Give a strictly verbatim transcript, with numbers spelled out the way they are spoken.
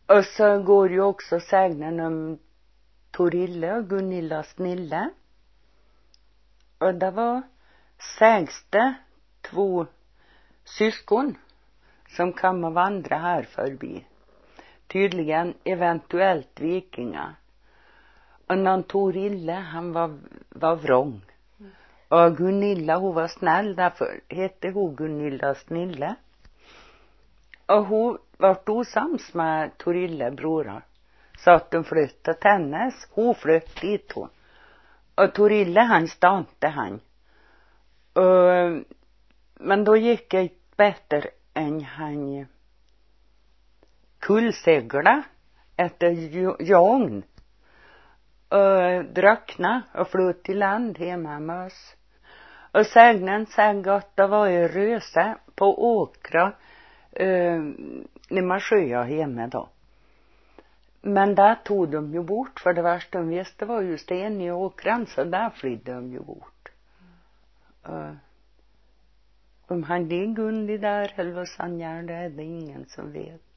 Och så går ju också sägnen om Torille och Gunilla Snille. Och det var sägste två syskon som kom och vandra här förbi. Tydligen eventuellt vikingar. Och någon Torille, han var, var vrång. Mm. Och Gunilla, hon var snäll, därför hette hon Gunilla Snille. Och hon var osams med Torille, brorna. Så att de flyttade till hennes. Hon flyttade dit hon. Och Torille, han stannade han. Och, men då gick det bättre än han kullsegla efter jång. Och druckna och flöt till land hemma med oss. Och sägnen säg att det var en röse på åkra uh, när man sjöa hemma då. Men där tog de ju bort, för det värsta de visste var ju sten i åkran, så där flydde de ju bort. Uh, om han det Gundi där eller vad han gör, det är det ingen som vet.